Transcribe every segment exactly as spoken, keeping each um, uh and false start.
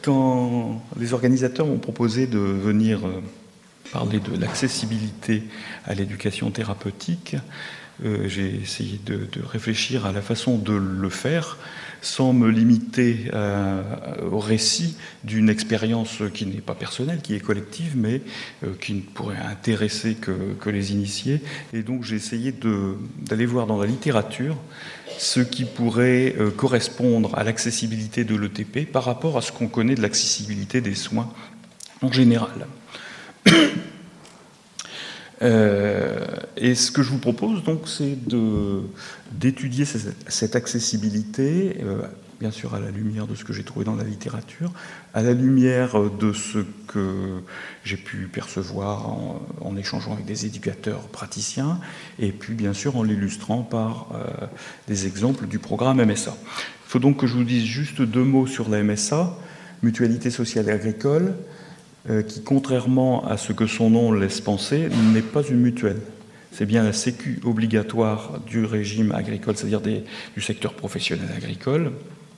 Quand les organisateurs m'ont proposé de venir parler de l'accessibilité à l'éducation thérapeutique, euh, j'ai essayé de, de réfléchir à la façon de le faire sans me limiter à, au récit d'une expérience qui n'est pas personnelle, qui est collective, mais euh, qui ne pourrait intéresser que, que les initiés. Et donc j'ai essayé de, d'aller voir dans la littérature ce qui pourrait euh, correspondre à l'accessibilité de l'E T P par rapport à ce qu'on connaît de l'accessibilité des soins en général. Euh, et ce que je vous propose, donc, c'est de, d'étudier cette, cette accessibilité, euh, bien sûr à la lumière de ce que j'ai trouvé dans la littérature, à la lumière de ce que j'ai pu percevoir en, en échangeant avec des éducateurs praticiens, et puis bien sûr en l'illustrant par euh, des exemples du programme M S A. Il faut donc que je vous dise juste deux mots sur la M S A, Mutualité sociale et agricole, qui, contrairement à ce que son nom laisse penser, n'est pas une mutuelle. C'est bien la sécu obligatoire du régime agricole, c'est-à-dire des, du secteur professionnel agricole,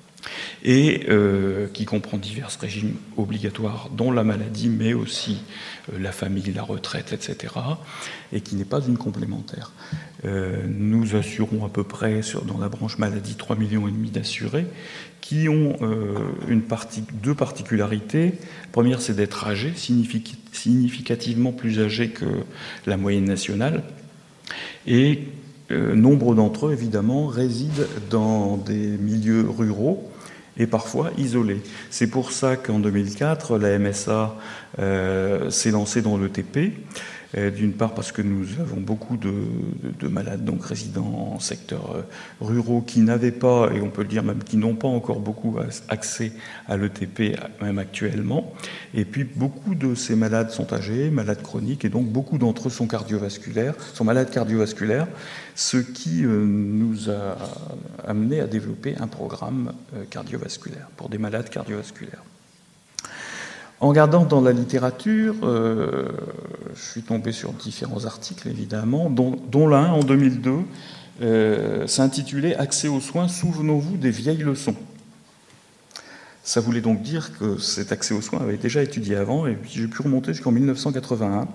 et euh, qui comprend divers régimes obligatoires, dont la maladie, mais aussi euh, la famille, la retraite, et cetera, et qui n'est pas une complémentaire. Euh, nous assurons à peu près, sur, dans la branche maladie, trois virgule cinq millions d'assurés, qui ont euh, une partie, deux particularités. La première, c'est d'être âgés, significativement plus âgés que la moyenne nationale. Et euh, nombre d'entre eux, évidemment, résident dans des milieux ruraux et parfois isolés. C'est pour ça qu'en deux mille quatre, la M S A euh, s'est lancée dans l'E T P. D'une part parce que nous avons beaucoup de, de, de malades donc résidents en secteurs ruraux qui n'avaient pas, et on peut le dire même qui n'ont pas encore beaucoup accès à l'E T P même actuellement. Et puis beaucoup de ces malades sont âgés, malades chroniques, et donc beaucoup d'entre eux sont cardiovasculaires, sont malades cardiovasculaires, ce qui nous a amené à développer un programme cardiovasculaire pour des malades cardiovasculaires. En regardant dans la littérature, euh, je suis tombé sur différents articles, évidemment, dont, dont l'un, en deux mille deux, euh, s'intitulait « Accès aux soins, souvenons-vous des vieilles leçons ». Ça voulait donc dire que cet accès aux soins avait déjà étudié avant, et puis j'ai pu remonter jusqu'en mille neuf cent quatre-vingt-un,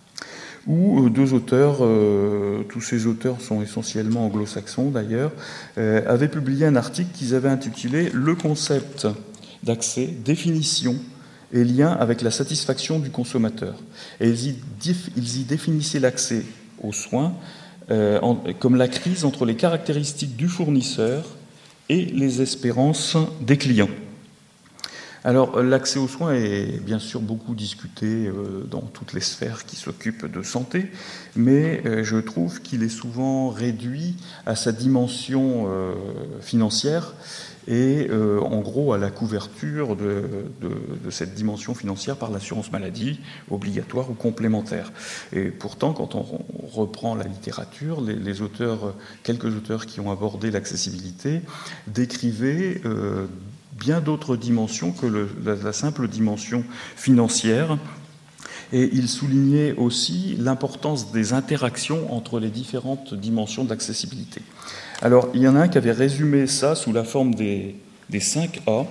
où deux auteurs, euh, tous ces auteurs sont essentiellement anglo-saxons d'ailleurs, euh, avaient publié un article qu'ils avaient intitulé « Le concept d'accès, définition » et lien avec la satisfaction du consommateur. Et ils y, ils y définissaient l'accès aux soins euh, en, comme la crise entre les caractéristiques du fournisseur et les espérances des clients. Alors, l'accès aux soins est bien sûr beaucoup discuté euh, dans toutes les sphères qui s'occupent de santé, mais euh, je trouve qu'il est souvent réduit à sa dimension euh, financière et euh, en gros à la couverture de, de, de cette dimension financière par l'assurance maladie, obligatoire ou complémentaire. Et pourtant, quand on reprend la littérature, les, les auteurs, quelques auteurs qui ont abordé l'accessibilité décrivaient euh, bien d'autres dimensions que le, la, la simple dimension financière. Et il soulignait aussi l'importance des interactions entre les différentes dimensions d'accessibilité. Alors, il y en a un qui avait résumé ça sous la forme des, des cinq A.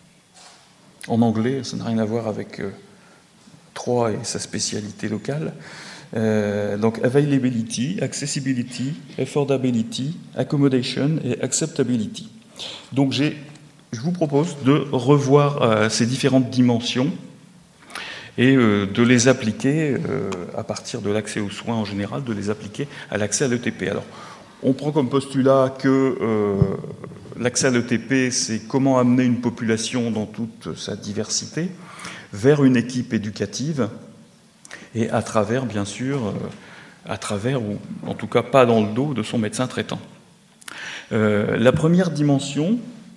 En anglais, ça n'a rien à voir avec euh, trois et sa spécialité locale. Euh, donc, availability, accessibility, affordability, accommodation et acceptability. Donc, j'ai, je vous propose de revoir euh, ces différentes dimensions et euh, de les appliquer, euh, à partir de l'accès aux soins en général, de les appliquer à l'accès à l'E T P. Alors, on prend comme postulat que euh, l'accès à l'E T P, c'est comment amener une population dans toute sa diversité vers une équipe éducative et à travers, bien sûr, euh, à travers, ou en tout cas pas dans le dos de son médecin traitant. Euh, la première dimension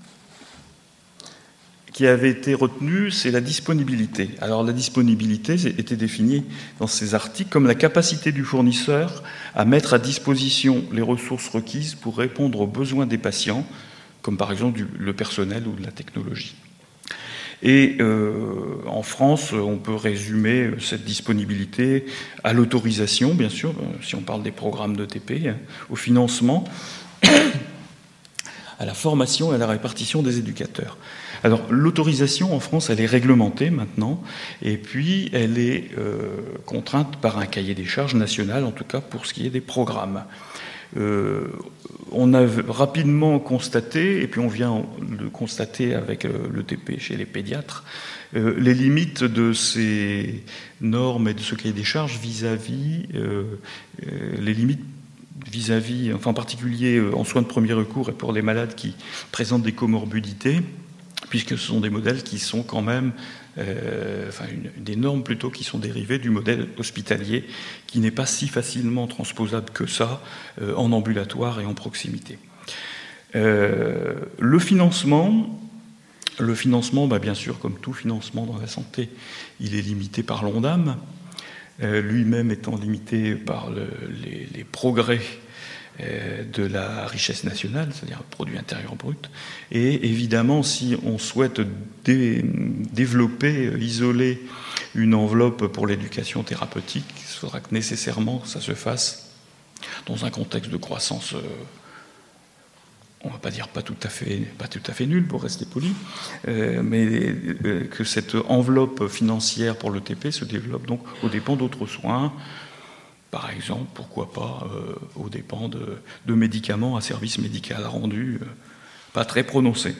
qui avait été retenue, c'est la disponibilité. Alors la disponibilité était définie dans ces articles comme la capacité du fournisseur à mettre à disposition les ressources requises pour répondre aux besoins des patients, comme par exemple du, le personnel ou de la technologie. Et euh, en France, on peut résumer cette disponibilité à l'autorisation, bien sûr, si on parle des programmes d'E T P, au financement, à la formation et à la répartition des éducateurs. Alors, l'autorisation en France, elle est réglementée maintenant, et puis elle est euh, contrainte par un cahier des charges national, en tout cas pour ce qui est des programmes. Euh, on a rapidement constaté, et puis on vient de constater avec l'E T P chez les pédiatres, euh, les limites de ces normes et de ce cahier des charges vis-à-vis, euh, euh, les limites vis-à-vis, enfin en particulier euh, en soins de premier recours et pour les malades qui présentent des comorbidités, puisque ce sont des modèles qui sont quand même, euh, enfin une, des normes plutôt qui sont dérivées du modèle hospitalier, qui n'est pas si facilement transposable que ça euh, en ambulatoire et en proximité. Euh, le financement, le financement, bah, bien sûr, comme tout financement dans la santé, il est limité par l'ONDAM, euh, lui-même étant limité par le, les, les progrès de la richesse nationale, c'est-à-dire le produit intérieur brut. Et évidemment, si on souhaite dé développer, isoler une enveloppe pour l'éducation thérapeutique, il faudra que nécessairement ça se fasse dans un contexte de croissance, euh, on ne va pas dire pas tout à fait, pas tout à fait nul pour rester poli, euh, mais euh, que cette enveloppe financière pour l'E T P se développe donc aux dépens d'autres soins. Par exemple, pourquoi pas euh, aux dépens de, de médicaments à service médical rendu, euh, pas très prononcé.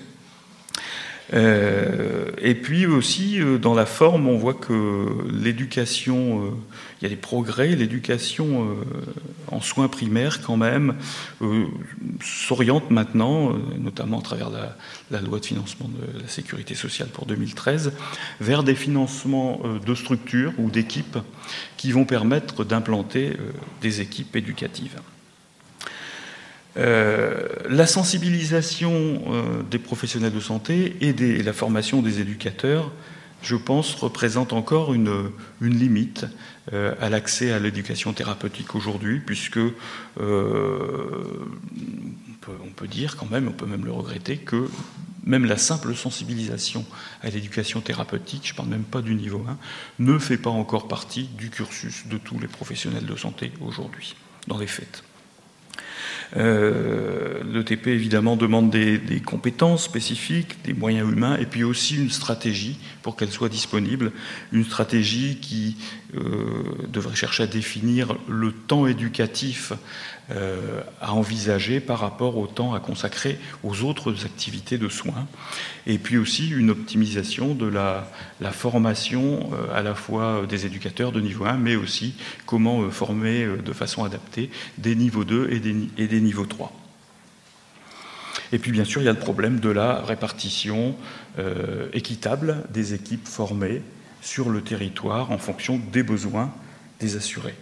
Euh, et puis aussi, euh, dans la forme, on voit que l'éducation, euh, il y a des progrès, l'éducation euh, en soins primaires, quand même, euh, s'oriente maintenant, euh, notamment à travers la, la loi de financement de la sécurité sociale pour deux mille treize, vers des financements euh, de structures ou d'équipes qui vont permettre d'implanter euh, des équipes éducatives. Euh, la sensibilisation euh, des professionnels de santé et, des, et la formation des éducateurs, je pense, représente encore une, une limite euh, à l'accès à l'éducation thérapeutique aujourd'hui, puisque euh, on, peut, on peut dire quand même, on peut même le regretter, que même la simple sensibilisation à l'éducation thérapeutique, je ne parle même pas du niveau un, ne fait pas encore partie du cursus de tous les professionnels de santé aujourd'hui, dans les faits. Euh, L'E T P, évidemment, demande des, des compétences spécifiques, des moyens humains, et puis aussi une stratégie pour qu'elle soit disponible, une stratégie qui euh, devrait chercher à définir le temps éducatif euh, à envisager par rapport au temps à consacrer aux autres activités de soins, et puis aussi une optimisation de la, la formation euh, à la fois des éducateurs de niveau un, mais aussi comment euh, former euh, de façon adaptée des niveaux deux et des, et des niveau trois. Et puis bien sûr, il y a le problème de la répartition euh, équitable des équipes formées sur le territoire en fonction des besoins des assurés.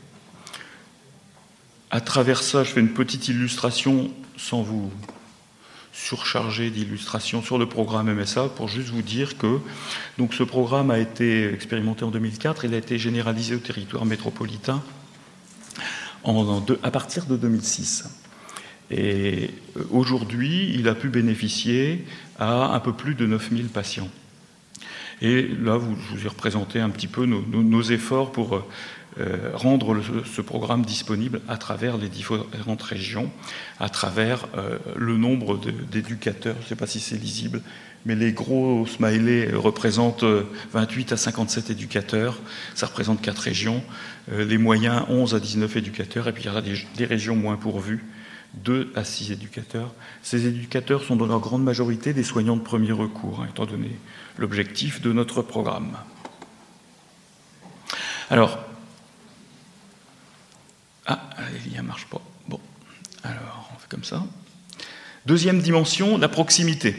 À travers ça, je fais une petite illustration sans vous surcharger d'illustrations sur le programme M S A pour juste vous dire que donc, ce programme a été expérimenté en deux mille quatre, il a été généralisé au territoire métropolitain en, en deux, à partir de deux mille six. Et aujourd'hui, il a pu bénéficier à un peu plus de neuf mille patients. Et là, vous, je vous ai représenté un petit peu nos, nos, nos efforts pour euh, rendre le, ce programme disponible à travers les différentes régions, à travers euh, le nombre d'éducateurs. Je ne sais pas si c'est lisible, mais les gros smileys représentent vingt-huit à cinquante-sept éducateurs. Ça représente quatre régions. Euh, les moyens, onze à dix-neuf éducateurs. Et puis, il y aura des, des régions moins pourvues. deux à six éducateurs. Ces éducateurs sont dans leur grande majorité des soignants de premier recours, hein, étant donné l'objectif de notre programme. Alors, ah, les liens ne marchent pas. Bon, alors, on fait comme ça. Deuxième dimension, la proximité.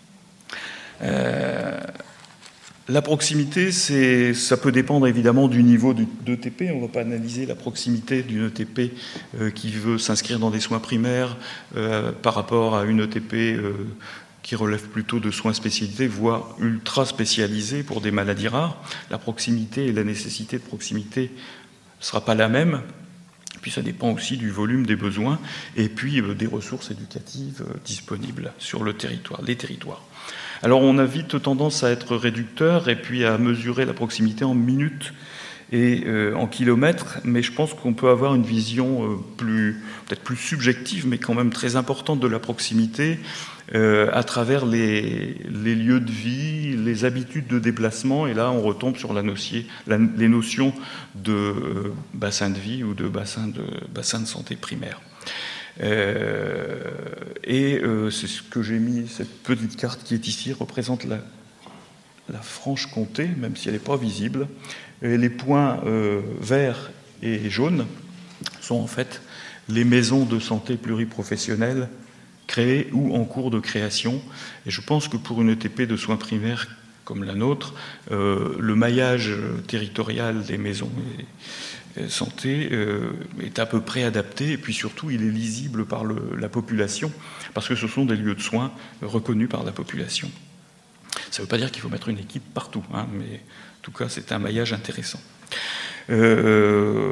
Euh, La proximité, c'est, ça peut dépendre évidemment du niveau d'E T P. On ne va pas analyser la proximité d'une E T P euh, qui veut s'inscrire dans des soins primaires euh, par rapport à une E T P euh, qui relève plutôt de soins spécialisés, voire ultra spécialisés pour des maladies rares. La proximité et la nécessité de proximité ne sera pas la même. Puis ça dépend aussi du volume des besoins et puis euh, des ressources éducatives euh, disponibles sur le territoire, les territoires. Alors on a vite tendance à être réducteur et puis à mesurer la proximité en minutes et euh, en kilomètres, mais je pense qu'on peut avoir une vision euh, plus, peut-être plus subjective, mais quand même très importante de la proximité euh, à travers les, les lieux de vie, les habitudes de déplacement, et là on retombe sur la notion, la, les notions de euh, bassin de vie ou de bassin de, bassin de santé primaire. Euh, et euh, c'est ce que j'ai mis, cette petite carte qui est ici représente la, la Franche-Comté, même si elle n'est pas visible. Et les points euh, verts et jaunes sont en fait les maisons de santé pluriprofessionnelles créées ou en cours de création. Et je pense que pour une E T P de soins primaires comme la nôtre, euh, le maillage territorial des maisons et, santé euh, est à peu près adapté, et puis surtout il est lisible par le, la population, parce que ce sont des lieux de soins reconnus par la population. Ça ne veut pas dire qu'il faut mettre une équipe partout, hein, mais en tout cas c'est un maillage intéressant. Euh,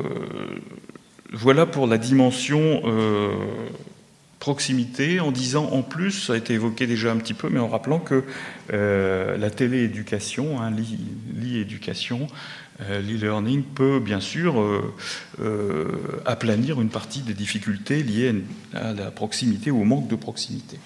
voilà pour la dimension euh, proximité, en disant en plus, ça a été évoqué déjà un petit peu, mais en rappelant que euh, la télééducation, hein, l'e-éducation, Euh, l'e-learning peut bien sûr euh, euh, aplanir une partie des difficultés liées à la proximité ou au manque de proximité.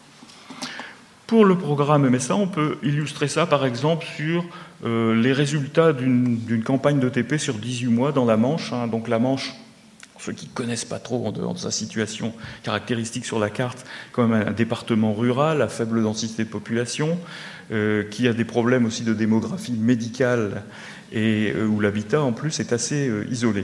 Pour le programme M S A, on peut illustrer ça par exemple sur euh, les résultats d'une, d'une campagne d'E T P sur dix-huit mois dans la Manche. Hein. Donc la Manche, pour ceux qui ne connaissent pas trop en dehors de sa situation caractéristique sur la carte, comme un département rural à faible densité de population, euh, qui a des problèmes aussi de démographie médicale et euh, où l'habitat en plus est assez euh, isolé.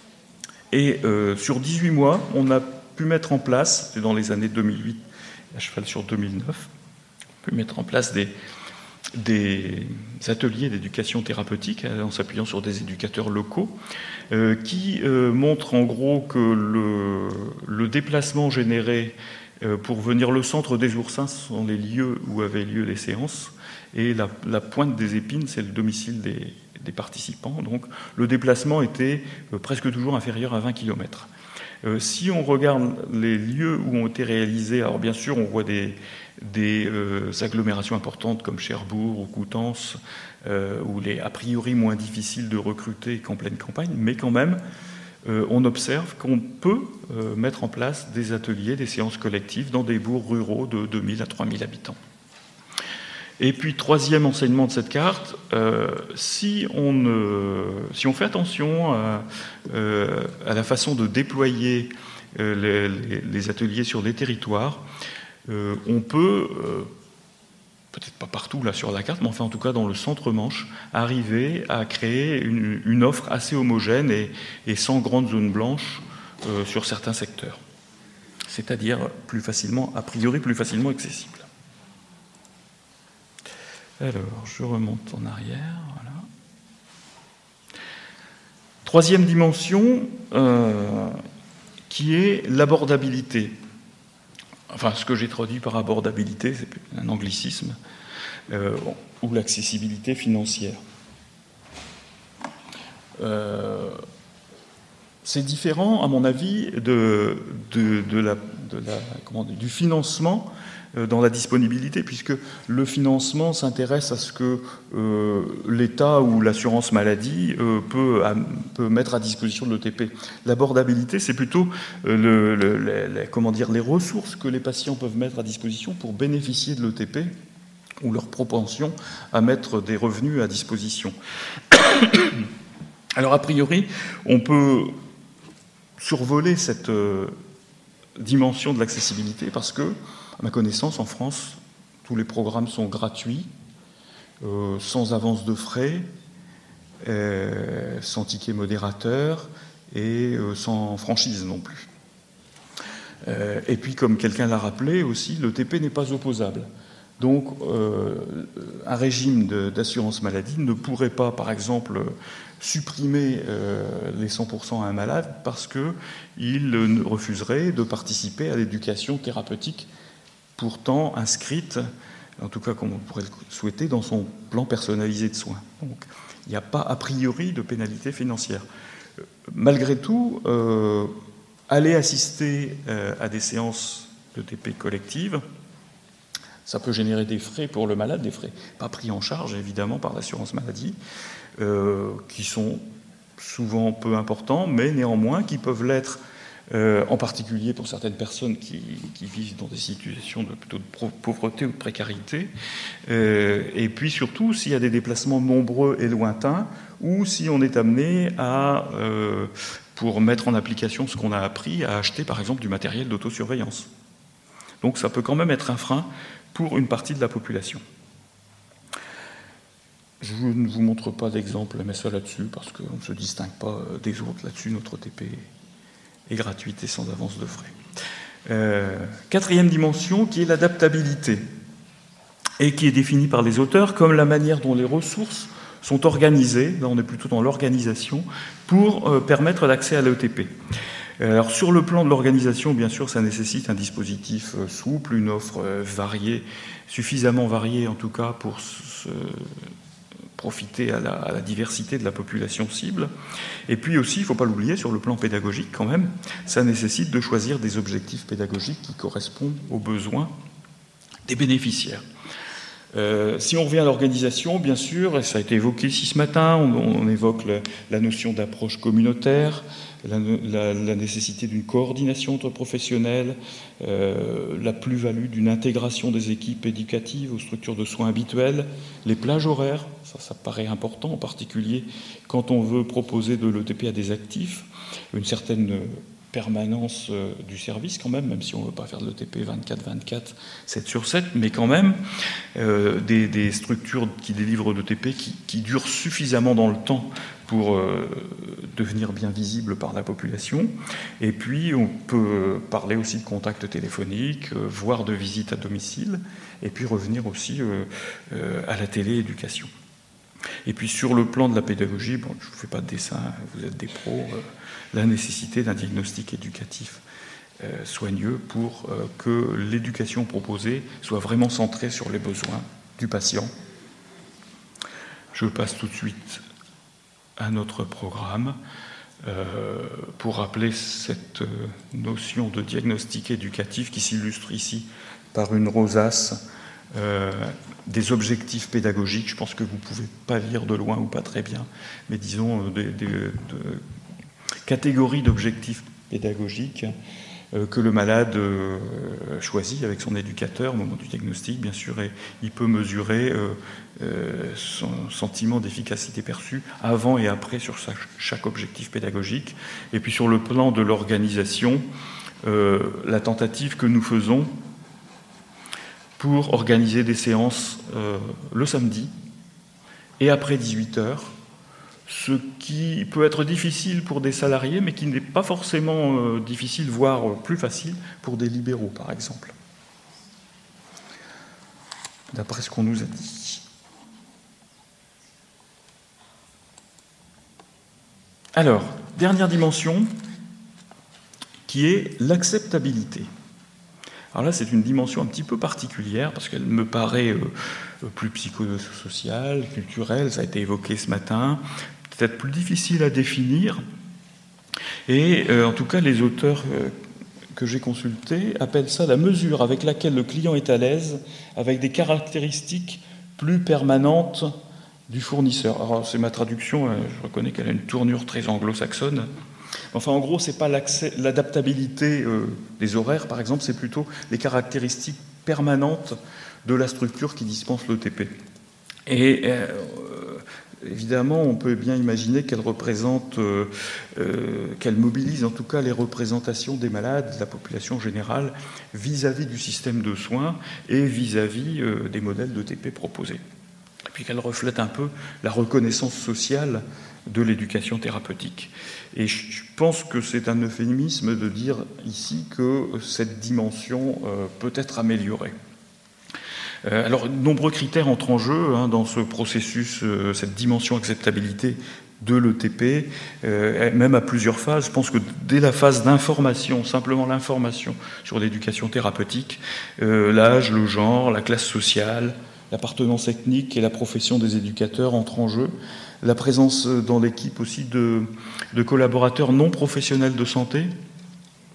Et euh, sur dix-huit mois, on a pu mettre en place, c'était dans les années deux mille huit, à cheval sur deux mille neuf, on a pu mettre en place des, des ateliers d'éducation thérapeutique en s'appuyant sur des éducateurs locaux euh, qui euh, montrent en gros que le, le déplacement généré euh, pour venir le centre des Oursins, ce sont les lieux où avaient lieu les séances, et la, la pointe des épines, c'est le domicile des, des participants. Donc le déplacement était euh, presque toujours inférieur à vingt kilomètres. Euh, si on regarde les lieux où ont été réalisés, alors bien sûr on voit des, des euh, agglomérations importantes comme Cherbourg ou Coutances, euh, où il est a priori moins difficile de recruter qu'en pleine campagne, mais quand même euh, on observe qu'on peut euh, mettre en place des ateliers, des séances collectives dans des bourgs ruraux de deux mille à trois mille habitants. Et puis, troisième enseignement de cette carte, euh, si, on, euh, si on fait attention à, euh, à la façon de déployer euh, les, les, les ateliers sur les territoires, euh, on peut, euh, peut-être pas partout là sur la carte, mais enfin en tout cas dans le centre-Manche, arriver à créer une, une offre assez homogène et, et sans grande zone blanche euh, sur certains secteurs. C'est-à-dire plus facilement, a priori plus facilement accessible. Alors, je remonte en arrière, voilà. Troisième dimension, euh, qui est l'abordabilité. Enfin, ce que j'ai traduit par abordabilité, c'est un anglicisme, euh, ou l'accessibilité financière. Euh, c'est différent, à mon avis, de, de, de la, de la, comment dire, du financement dans la disponibilité, puisque le financement s'intéresse à ce que euh, l'État ou l'assurance maladie euh, peut, à, peut mettre à disposition de l'E T P. L'abordabilité, c'est plutôt euh, le, le, le, comment dire, les ressources que les patients peuvent mettre à disposition pour bénéficier de l'E T P ou leur propension à mettre des revenus à disposition. Alors, a priori, on peut survoler cette euh, dimension de l'accessibilité parce que, à ma connaissance, en France, tous les programmes sont gratuits, euh, sans avance de frais, euh, sans ticket modérateur et euh, sans franchise non plus. Euh, et puis, comme quelqu'un l'a rappelé aussi, l'E T P n'est pas opposable. Donc, euh, un régime de, d'assurance maladie ne pourrait pas, par exemple, supprimer euh, les cent pour cent à un malade parce qu'il refuserait de participer à l'éducation thérapeutique pourtant inscrite, en tout cas comme on pourrait le souhaiter, dans son plan personnalisé de soins. Donc il n'y a pas a priori de pénalité financière. Malgré tout, euh, aller assister euh, à des séances d'E T P collectives, ça peut générer des frais pour le malade, des frais pas pris en charge évidemment par l'assurance maladie, euh, qui sont souvent peu importants, mais néanmoins qui peuvent l'être, euh, en particulier pour certaines personnes qui, qui vivent dans des situations de, plutôt de pauvreté ou de précarité, euh, et puis surtout s'il y a des déplacements nombreux et lointains, ou si on est amené à, euh, pour mettre en application ce qu'on a appris, à acheter par exemple du matériel d'autosurveillance. Donc ça peut quand même être un frein pour une partie de la population. Je ne vous montre pas d'exemple M S A là-dessus, parce qu'on ne se distingue pas des autres là-dessus. Notre T P est gratuite et sans avance de frais. Euh, quatrième dimension, qui est l'adaptabilité, et qui est définie par les auteurs comme la manière dont les ressources sont organisées, là on est plutôt dans l'organisation, pour euh, permettre l'accès à l'E T P. Alors sur le plan de l'organisation, bien sûr, ça nécessite un dispositif euh, souple, une offre euh, variée, suffisamment variée en tout cas pour se profiter à la, à la diversité de la population cible. Et puis aussi, il ne faut pas l'oublier, sur le plan pédagogique quand même, ça nécessite de choisir des objectifs pédagogiques qui correspondent aux besoins des bénéficiaires. Euh, si on revient à l'organisation, bien sûr, et ça a été évoqué ici ce matin, on, on évoque le, la notion d'approche communautaire, la, la, la nécessité d'une coordination entre professionnels, euh, la plus-value d'une intégration des équipes éducatives aux structures de soins habituelles, les plages horaires, ça, ça paraît important, en particulier quand on veut proposer de l'E T P à des actifs, une certaine permanence du service quand même, même si on ne veut pas faire de l'E T P vingt-quatre vingt-quatre, sept sur sept, mais quand même euh, des, des structures qui délivrent l'E T P qui, qui durent suffisamment dans le temps pour euh, devenir bien visibles par la population. Et puis on peut parler aussi de contacts téléphoniques, euh, voire de visites à domicile, et puis revenir aussi euh, euh, à la télééducation. Et puis sur le plan de la pédagogie, bon, je ne vous fais pas de dessin, vous êtes des pros, euh, la nécessité d'un diagnostic éducatif euh, soigneux pour euh, que l'éducation proposée soit vraiment centrée sur les besoins du patient. Je passe tout de suite à notre programme euh, pour rappeler cette notion de diagnostic éducatif qui s'illustre ici par une rosace Euh, des objectifs pédagogiques. Je pense que vous ne pouvez pas lire de loin ou pas très bien, mais disons euh, des, des de catégories d'objectifs pédagogiques euh, que le malade euh, choisit avec son éducateur au moment du diagnostic, bien sûr, et il peut mesurer euh, euh, son sentiment d'efficacité perçue avant et après sur sa, chaque objectif pédagogique. Et puis sur le plan de l'organisation, euh, la tentative que nous faisons pour organiser des séances euh, le samedi et après dix-huit heures, ce qui peut être difficile pour des salariés, mais qui n'est pas forcément euh, difficile, voire plus facile, pour des libéraux, par exemple, d'après ce qu'on nous a dit. Alors, dernière dimension, qui est l'acceptabilité. Alors là, c'est une dimension un petit peu particulière, parce qu'elle me paraît euh, plus psychosociale, culturelle, ça a été évoqué ce matin, peut-être plus difficile à définir. Et euh, en tout cas, les auteurs euh, que j'ai consultés appellent ça la mesure avec laquelle le client est à l'aise avec des caractéristiques plus permanentes du fournisseur. Alors, c'est ma traduction, euh, je reconnais qu'elle a une tournure très anglo-saxonne. Enfin, en gros, ce n'est pas l'adaptabilité euh, des horaires, par exemple, c'est plutôt les caractéristiques permanentes de la structure qui dispense l'E T P. Et euh, évidemment, on peut bien imaginer qu'elle représente, euh, euh, qu'elle mobilise en tout cas les représentations des malades, de la population générale, vis-à-vis du système de soins et vis-à-vis euh, des modèles d'E T P proposés. Et puis qu'elle reflète un peu la reconnaissance sociale de l'éducation thérapeutique. Et je pense que c'est un euphémisme de dire ici que cette dimension euh, peut être améliorée. Euh, alors, de nombreux critères entrent en jeu hein, dans ce processus, euh, cette dimension acceptabilité de l'E T P, euh, même à plusieurs phases. Je pense que dès la phase d'information, simplement l'information sur l'éducation thérapeutique, euh, l'âge, le genre, la classe sociale, l'appartenance ethnique et la profession des éducateurs entrent en jeu. La présence dans l'équipe aussi de, de collaborateurs non professionnels de santé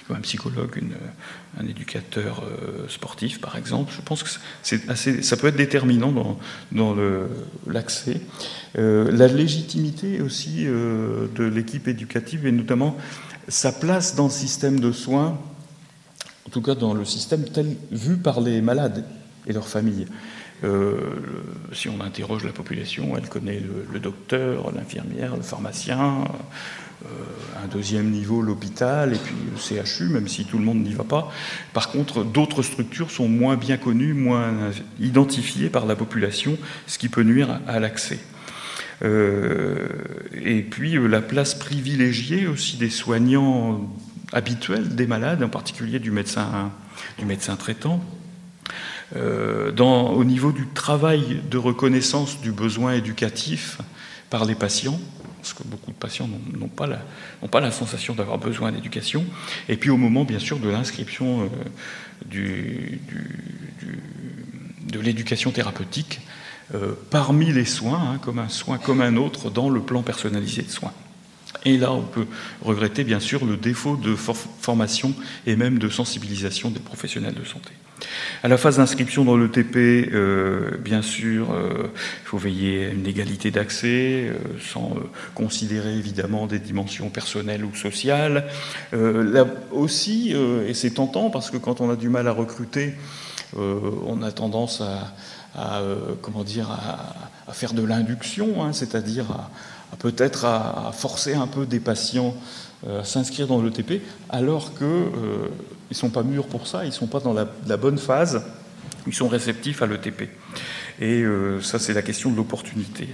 comme un psychologue, une, un éducateur euh, sportif, par exemple. Je pense que c'est assez, ça peut être déterminant dans, dans le, l'accès. Euh, la légitimité aussi euh, de l'équipe éducative, et notamment sa place dans le système de soins, en tout cas dans le système tel vu par les malades et leurs familles. Euh, si on interroge la population, elle connaît le, le docteur, l'infirmière, le pharmacien, euh, un deuxième niveau, l'hôpital, et puis le C H U, même si tout le monde n'y va pas. Par contre, d'autres structures sont moins bien connues, moins identifiées par la population, ce qui peut nuire à, à l'accès. Euh, et puis euh, la place privilégiée aussi des soignants habituels des malades, en particulier du médecin, du médecin traitant. Euh, dans, au niveau du travail de reconnaissance du besoin éducatif par les patients, parce que beaucoup de patients n'ont, n'ont, pas, la, n'ont pas la sensation d'avoir besoin d'éducation, et puis au moment, bien sûr, de l'inscription euh, du, du, du, de l'éducation thérapeutique euh, parmi les soins, hein, comme un soin comme un autre, dans le plan personnalisé de soins. Et là, on peut regretter, bien sûr, le défaut de for- formation et même de sensibilisation des professionnels de santé. À la phase d'inscription dans l'E T P, euh, bien sûr, euh, il faut veiller à une égalité d'accès, euh, sans euh, considérer évidemment des dimensions personnelles ou sociales. Euh, là aussi, euh, et c'est tentant, parce que quand on a du mal à recruter, euh, on a tendance à, à euh, comment dire, à, à faire de l'induction, hein, c'est-à-dire à, à peut-être à, à forcer un peu des patients à s'inscrire dans l'E T P, alors qu'ils euh, ne sont pas mûrs pour ça, ils ne sont pas dans la, la bonne phase, ils sont réceptifs à l'E T P. Et euh, ça, c'est la question de l'opportunité.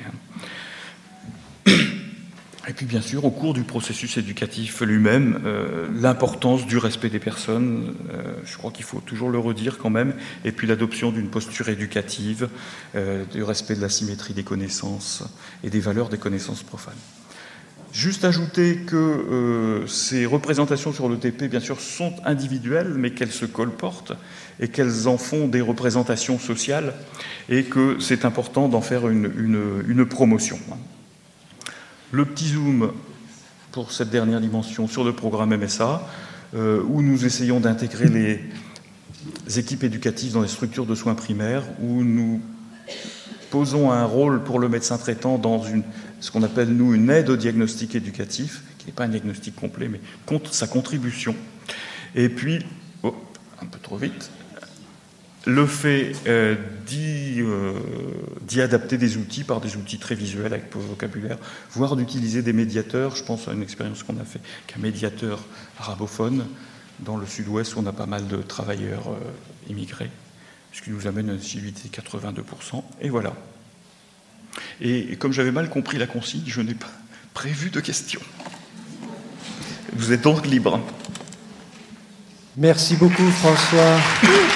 Et puis, bien sûr, au cours du processus éducatif lui-même, euh, l'importance du respect des personnes, euh, je crois qu'il faut toujours le redire quand même, et puis l'adoption d'une posture éducative, euh, du respect de la symétrie des connaissances et des valeurs des connaissances profanes. Juste ajouter que euh, ces représentations sur l'E T P, bien sûr, sont individuelles, mais qu'elles se colportent et qu'elles en font des représentations sociales, et que c'est important d'en faire une, une, une promotion. Le petit zoom pour cette dernière dimension sur le programme M S A, euh, où nous essayons d'intégrer les équipes éducatives dans les structures de soins primaires, où nous posons un rôle pour le médecin traitant dans une, ce qu'on appelle, nous, une aide au diagnostic éducatif, qui n'est pas un diagnostic complet, mais compte sa contribution. Et puis, oh, un peu trop vite, le fait euh, d'y, euh, d'y adapter des outils par des outils très visuels avec peu de vocabulaire, voire d'utiliser des médiateurs. Je pense à une expérience qu'on a fait qu'un médiateur arabophone dans le sud-ouest, où on a pas mal de travailleurs euh, immigrés, ce qui nous amène à une civilité de quatre-vingt-deux pour cent. Et voilà. Et, et comme j'avais mal compris la consigne, je n'ai pas prévu de questions. Vous êtes donc libre. Merci beaucoup, François.